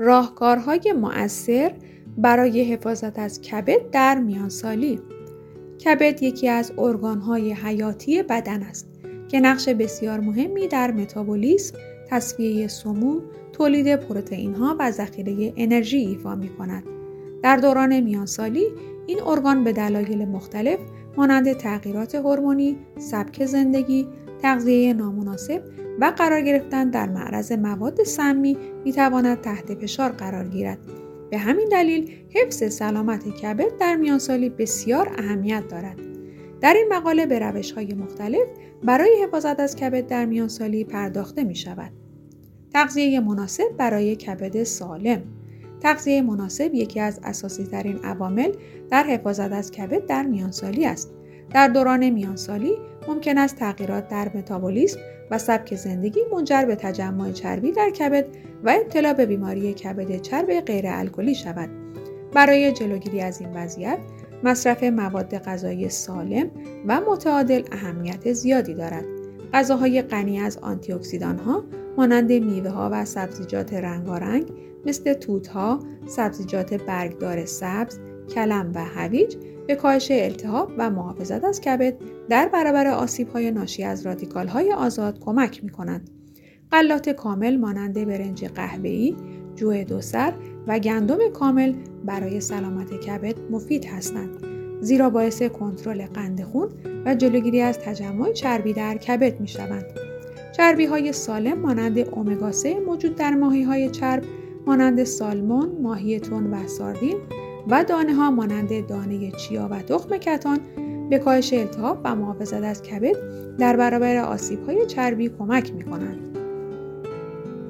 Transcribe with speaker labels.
Speaker 1: راهکارهای مؤثر برای حفاظت از کبد در میانسالی. کبد یکی از ارگان‌های حیاتی بدن است که نقش بسیار مهمی در متابولیسم، تصفیه سموم، تولید پروتئین‌ها و ذخیره انرژی ایفا می‌کند. در دوران میانسالی این ارگان به دلایل مختلف مانند تغییرات هورمونی، سبک زندگی، تغذیه نامناسب و قرار گرفتن در معرض مواد سمی می‌تواند تحت فشار قرار گیرد. به همین دلیل حفظ سلامت کبد در میانسالی بسیار اهمیت دارد. در این مقاله به روش‌های مختلف برای حفاظت از کبد در میانسالی پرداخته می‌شود. تغذیه مناسب برای کبد سالم. تغذیه مناسب یکی از اساسی‌ترین عوامل در حفاظت از کبد در میانسالی است. در دوران میانسالی ممکن است تغییرات در متابولیسم و سبک زندگی منجر به تجمع چربی در کبد و ابتلا به بیماری کبد چرب غیر الکلی شود. برای جلوگیری از این وضعیت، مصرف مواد غذایی سالم و متعادل اهمیت زیادی دارد. غذاهای غنی از آنتی اکسیدان‌ها مانند میوه‌ها و سبزیجات رنگارنگ مثل توت‌ها، سبزیجات برگدار سبز، کلم و هویج به کاهش التهاب و محافظت از کبد در برابر آسیب‌های ناشی از رادیکال‌های آزاد کمک می‌کنند. غلات کامل مانند برنج قهوه‌ای، جو دوسر و گندم کامل برای سلامت کبد مفید هستند، زیرا باعث کنترل قند خون و جلوگیری از تجمع چربی در کبد می‌شوند. چربی‌های سالم مانند امگا 3 موجود در ماهی‌های چرب مانند سالمون، ماهی تن و ساردین و دانه‌ها مانند دانه چیا و تخم کتان به کاهش التهاب و محافظت از کبد در برابر آسیب‌های چربی کمک می‌کنند.